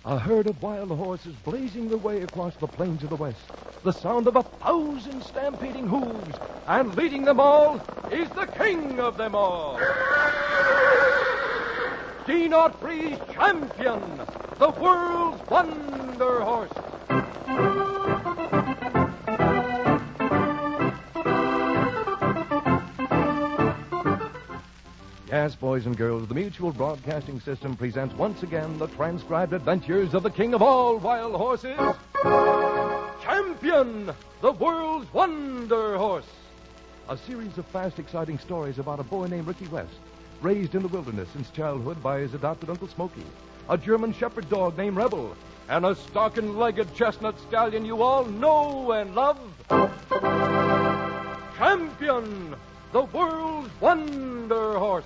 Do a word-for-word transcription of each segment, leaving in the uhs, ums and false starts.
A herd of wild horses blazing their way across the plains of the west. The sound of a thousand stampeding hooves. And leading them all is the king of them all. Gene Autry's champion, the world's wonder horse. Yes, boys and girls, the Mutual Broadcasting System presents once again the transcribed adventures of the king of all wild horses, Champion, the world's wonder horse. A series of fast, exciting stories about a boy named Ricky West, raised in the wilderness since childhood by his adopted Uncle Smokey, a German shepherd dog named Rebel, and a stocking-legged chestnut stallion you all know and love, Champion, the world's wonder horse.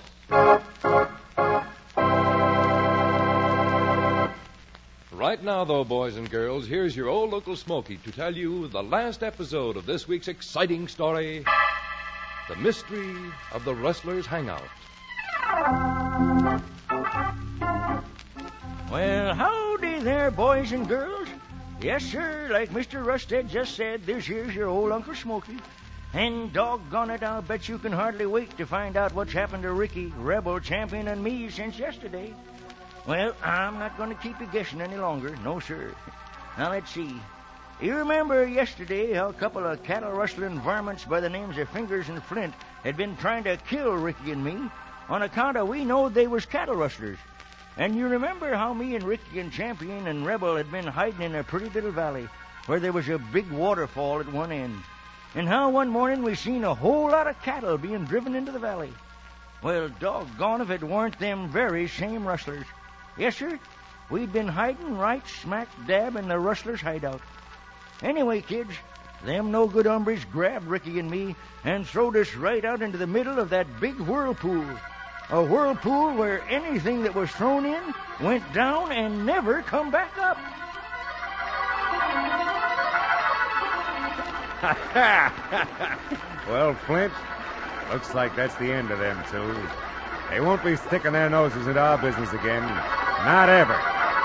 Right now, though, boys and girls, here's your old Uncle Smokey to tell you the last episode of this week's exciting story, The Mystery of the Rustler's Hangout. Well, howdy there, boys and girls. Yes, sir, like Mister Rusted just said, this here's your old Uncle Smokey. And doggone it, I'll bet you can hardly wait to find out what's happened to Ricky, Rebel, Champion, and me since yesterday. Well, I'm not going to keep you guessing any longer. No, sir. Now, let's see. You remember yesterday how a couple of cattle-rustling varmints by the names of Fingers and Flint had been trying to kill Ricky and me on account of we knowed they was cattle rustlers. And you remember how me and Ricky and Champion and Rebel had been hiding in a pretty little valley where there was a big waterfall at one end. And how one morning we seen a whole lot of cattle being driven into the valley. Well, doggone if it weren't them very same rustlers. Yes, sir, we'd been hiding right smack dab in the rustlers' hideout. Anyway, kids, them no-good hombres grabbed Ricky and me and throwed us right out into the middle of that big whirlpool. A whirlpool where anything that was thrown in went down and never come back up. Well, Flint, looks like that's the end of them two. They won't be sticking their noses into our business again. Not ever.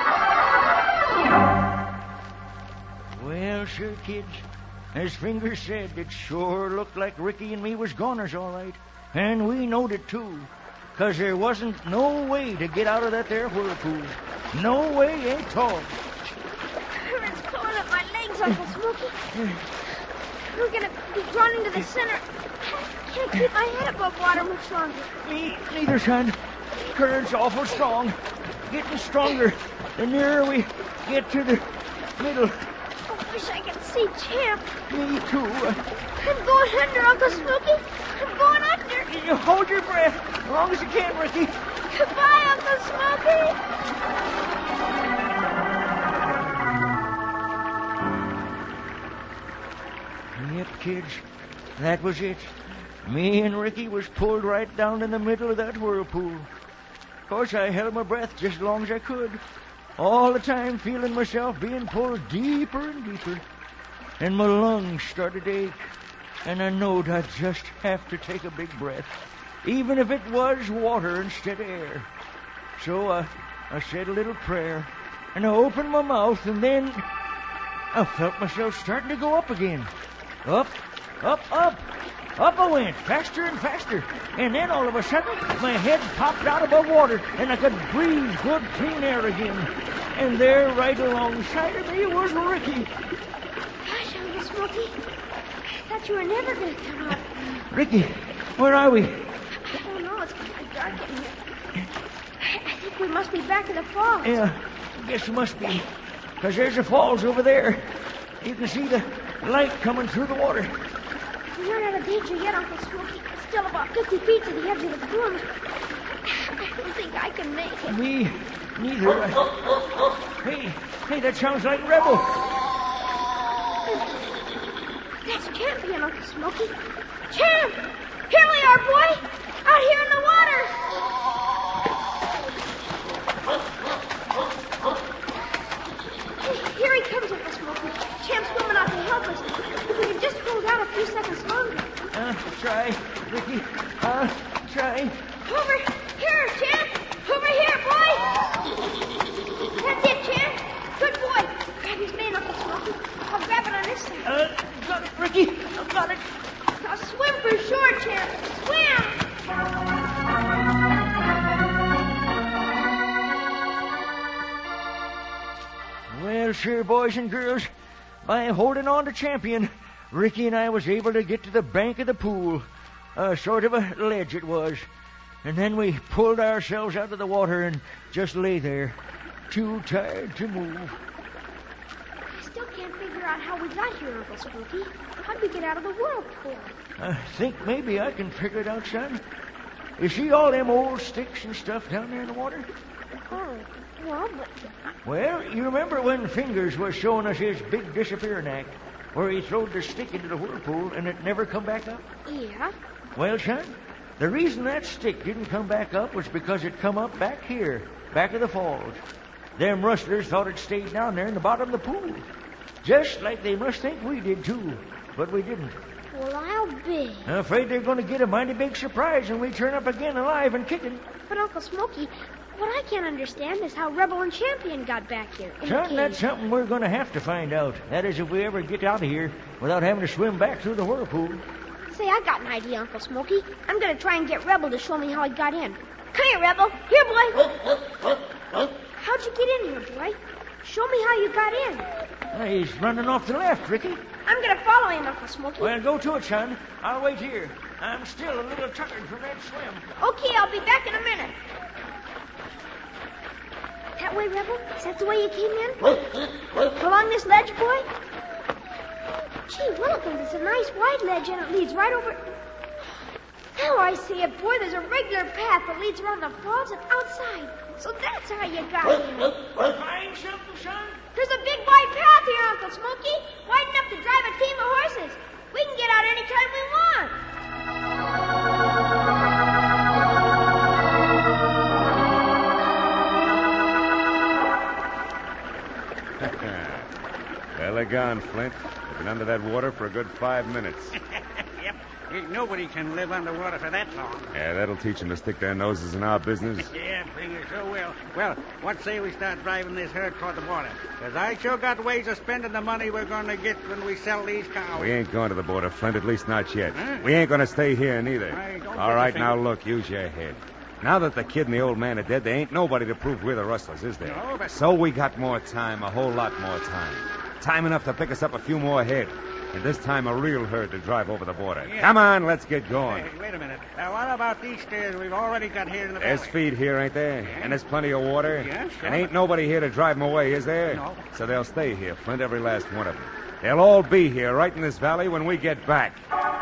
Well, sure, kids, as Fingers said, it sure looked like Ricky and me was goners, all right. And we knowed it, too, because there wasn't no way to get out of that there whirlpool. No way at all. Current's pulling up my legs, Uncle Smokey. We're going to be drawn into the center. I can't keep my head above water much longer. Me neither, son. Current's awful strong. Getting stronger the nearer we get to the middle. I wish I could see Champ. Me too. I'm going under, Uncle Smokey. I'm going under. You hold your breath as long as you can, Ricky. Goodbye, Uncle Smokey. Yep, kids, that was it. Me and Ricky was pulled right down in the middle of that whirlpool. Of course, I held my breath just as long as I could, all the time feeling myself being pulled deeper and deeper. And my lungs started to ache, and I knowed I'd just have to take a big breath, even if it was water instead of air. So uh, I said a little prayer, and I opened my mouth, and then I felt myself starting to go up again. Up, up, up. Up I went, faster and faster. And then all of a sudden, my head popped out above water, and I could breathe good, clean air again. And there, right alongside of me, was Ricky. Gosh, Uncle Smokey, I thought you were never going to come out. Ricky, where are we? I don't know. It's kind of dark in here. I, I think we must be back at the falls. Yeah, I guess we must be. Because there's the falls over there. You can see the light coming through the water. We're not out of danger yet, Uncle Smokey. It's still about fifty feet to the edge of the plunge. I don't think I can make it. Me neither. Hey, hey, that sounds like Rebel. That's Champion, Uncle Smokey. Champ! Here we are, boy! Out here in the water! Hey, here he comes, Uncle Smokey. Champ's swimming out to help us. If we could just hold out a few seconds longer. Uh, try, Ricky. Uh, try. Over here, Champ! Over here, boy! That's it, Champ. Good boy. Grab his man, Uncle Smoky. I'll grab it on this side. Uh, got it, Ricky. I got it. Now swim for shore, Champ. Swim. Well, sure, boys and girls, by holding on to Champion, Ricky and I was able to get to the bank of the pool. A sort of a ledge it was. And then we pulled ourselves out of the water and just lay there, too tired to move. I still can't figure out how we got here, Uncle Smoky. How'd we get out of the whirlpool? I think maybe I can figure it out, son. You see all them old sticks and stuff down there in the water? Oh, well, but... Well, you remember when Fingers was showing us his big disappearing act, where he throwed the stick into the whirlpool and it never come back up? Yeah? Well, son, the reason that stick didn't come back up was because it come up back here, back of the falls. Them rustlers thought it stayed down there in the bottom of the pool. Just like they must think we did, too. But we didn't. Well, I'll be. I'm afraid they're going to get a mighty big surprise when we turn up again alive and kicking. But, Uncle Smoky, what I can't understand is how Rebel and Champion got back here. In the Son, cave. that's something we're going to have to find out. That is, if we ever get out of here without having to swim back through the whirlpool. Say, I got an idea, Uncle Smoky. I'm going to try and get Rebel to show me how he got in. Come here, Rebel. Here, boy. How'd you get in here, boy? Show me how you got in. Well, he's running off to the left, Ricky. I'm going to follow him, Uncle Smoky. Well, go to it, son. I'll wait here. I'm still a little tired from that swim. Okay, I'll be back in a minute. That way, Rebel? Is that the way you came in? Along this ledge, boy? Gee, Willikins, it's a nice wide ledge, and it leads right over... Now I see it, boy. There's a regular path that leads around the falls and outside. So that's how you got here. Find something, son? There's a big wide path here, Uncle Smoky. Wide enough to drive a team of horses. We can get out anytime we want. Well, they're gone, Flint. They've been under that water for a good five minutes. Yep. Ain't nobody can live underwater for that long. Yeah, that'll teach them to stick their noses in our business. Yeah, figure so will. Well, what say we start driving this herd toward the border? Because I sure got ways of spending the money we're going to get when we sell these cows. We ain't going to the border, Flint, at least not yet. Huh? We ain't going to stay here neither. I don't All get right, the now thing. look, use your head. Now that the kid and the old man are dead, there ain't nobody to prove we're the rustlers, is there? No, but- So we got more time, a whole lot more time. Time enough to pick us up a few more head. And this time a real herd to drive over the border. Yeah. Come on, let's get going. Hey, wait a minute. Now, what about these stairs we've already got here in the There's valley? feed here, ain't there? Yeah. And there's plenty of water. Yeah, sure. And ain't nobody here to drive them away, is there? No. So they'll stay here, Flint, every last one of them. They'll all be here, right in this valley, when we get back.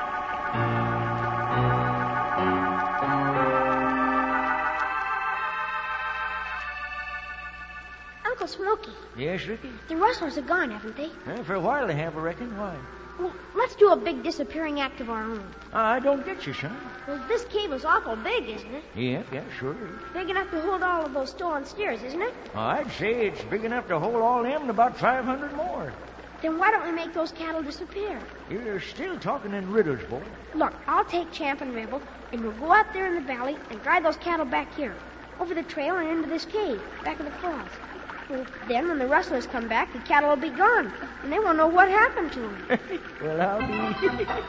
Uncle Smoky, Yes, Ricky? the rustlers are gone, haven't they? Well, for a while they have, I reckon. Why? Well, let's do a big disappearing act of our own. I don't get you, son. Well, this cave is awful big, isn't it? Yeah, yeah, sure. Big enough to hold all of those stolen steers, isn't it? I'd say it's big enough to hold all them and about five hundred more. Then why don't we make those cattle disappear? You're still talking in riddles, boy. Look, I'll take Champ and Rebel, and we'll go out there in the valley and drive those cattle back here, over the trail and into this cave, back of the falls. Well, then when the rustlers come back, the cattle will be gone, and they won't know what happened to them. Well, I'll be...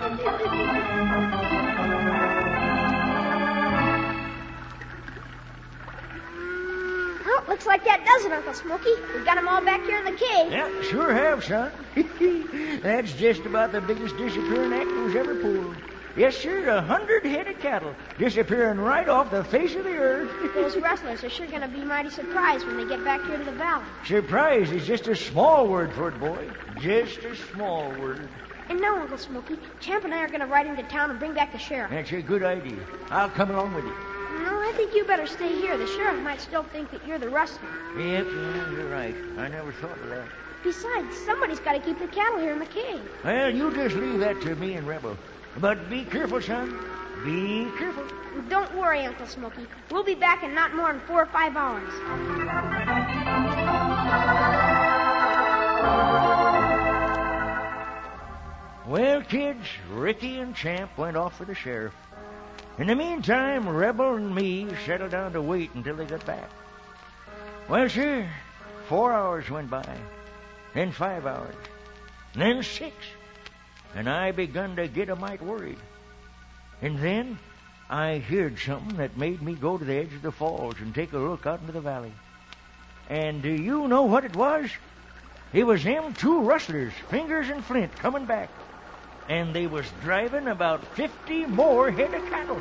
Well, looks like that does it, Uncle Smoky. We got them all back here in the cave. Yeah, sure have, son. That's just about the biggest disappearing act was ever pulled. Yes, sir, a hundred head of cattle disappearing right off the face of the earth. Those rustlers are sure going to be mighty surprised when they get back here to the valley. Surprise is just a small word for it, boy. Just a small word. And now, Uncle Smoky, Champ and I are going to ride into town and bring back the sheriff. That's a good idea. I'll come along with you. No, I think you better stay here. The sheriff might still think that you're the rustler. Yep, yeah, you're right. I never thought of that. Besides, somebody's got to keep the cattle here in the cave. Well, you just leave that to me and Rebel. But be careful, son. Be careful. Don't worry, Uncle Smoky. We'll be back in not more than four or five hours. Well, kids, Ricky and Champ went off for the sheriff. In the meantime, Rebel and me settled down to wait until they got back. Well, sir, Four hours went by, then five hours, then six, and I begun to get a mite worried. And then I heard something that made me go to the edge of the falls and take a look out into the valley. And do you know what it was? It was them two rustlers, Fingers and Flint, coming back. And they was driving about fifty more head of cattle.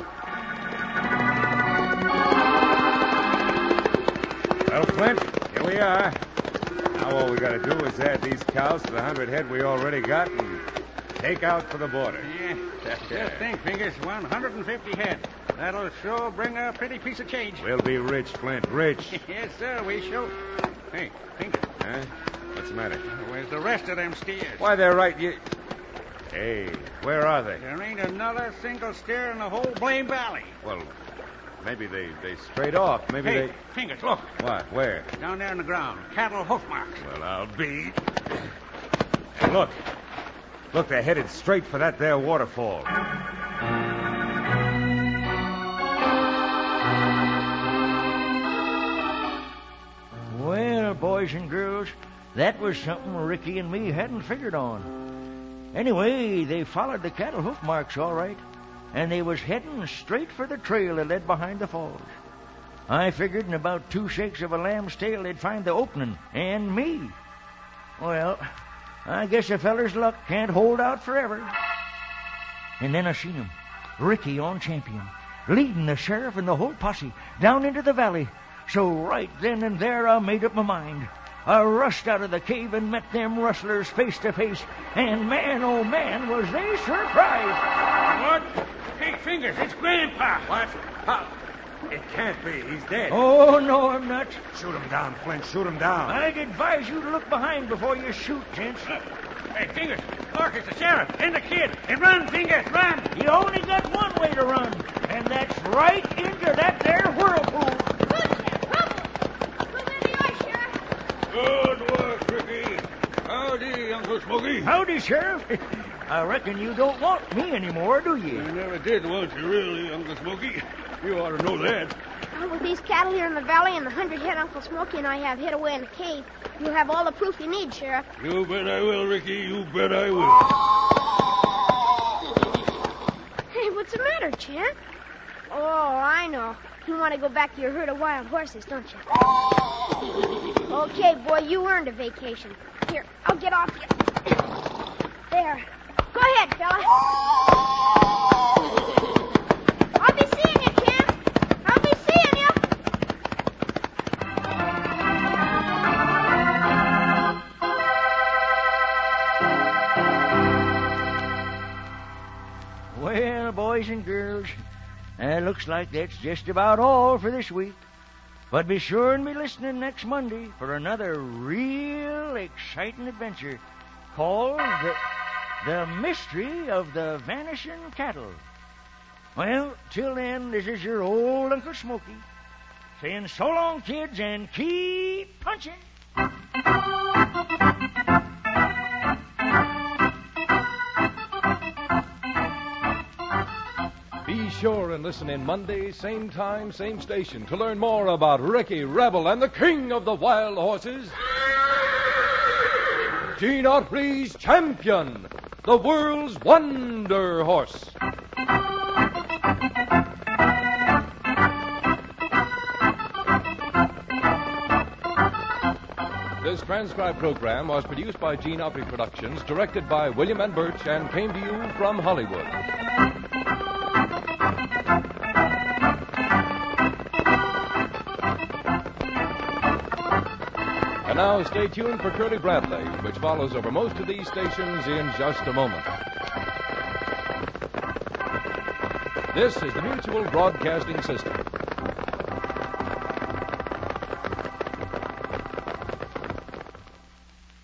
Well, Flint, here we are. Now all we got to do is add these cows to the hundred head we already got and take out for the border. Yeah, just think, Fingers, one hundred fifty head. That'll sure bring a pretty piece of change. We'll be rich, Flint, rich. Yes, sir, we shall. Hey, Fingers. Huh? What's the matter? Where's the rest of them steers? Why, they're right. You... Hey, where are they? There ain't another single steer in the whole blame valley. Well, maybe they, they strayed off. Maybe hey, they... Fingers, look. What? Where? Down there on the ground. Cattle hoof marks. Well, I'll be... Hey, look. Look, they're headed straight for that there waterfall. Well, boys and girls, that was something Ricky and me hadn't figured on. Anyway, they followed the cattle hoof marks all right, and they was heading straight for the trail that led behind the falls. I figured in about two shakes of a lamb's tail they'd find the opening, and me. Well, I guess a feller's luck can't hold out forever. And then I seen him, Ricky on Champion, leading the sheriff and the whole posse down into the valley. So right then and there I made up my mind. I rushed out of the cave and met them rustlers face to face, and man, oh man, was they surprised. What? Hey, Fingers, it's Grandpa. What? How? It can't be. He's dead. Oh, no, I'm not. Shoot him down, Flint. Shoot him down. I'd advise you to look behind before you shoot, gents. Hey, Fingers, look, it's the sheriff and the kid. And run, Fingers, run. You only got one way to run, and that's right into that there whirlpool. Good work, Ricky. Howdy, Uncle Smoky. Howdy, Sheriff. I reckon you don't want me anymore, do you? I never did want you, really, Uncle Smoky. You ought to know that. Well, with these cattle here in the valley and the hundred head Uncle Smoky and I have hid away in the cave, you'll have all the proof you need, Sheriff. You bet I will, Ricky. You bet I will. Hey, what's the matter, Champ? Oh, I know. You want to go back to your herd of wild horses, don't you? Okay, boy, you earned a vacation. Here, I'll get off you. There. Go ahead, fella. I'll be seeing you, Champ. I'll be seeing you. Well, boys and girls, it looks like that's just about all for this week. But be sure and be listening next Monday for another real exciting adventure called The, the Mystery of the Vanishing Cattle. Well, till then, this is your old Uncle Smoky saying so long, kids, and keep punching. Be sure and listen in Monday, same time, same station, to learn more about Ricky Rebel and the King of the Wild Horses, Gene Autry's Champion, the world's wonder horse. This transcribed program was produced by Gene Autry Productions, directed by William N. Birch, and came to you from Hollywood. And now stay tuned for Curly Bradley, which follows over most of these stations in just a moment. This is the Mutual Broadcasting System.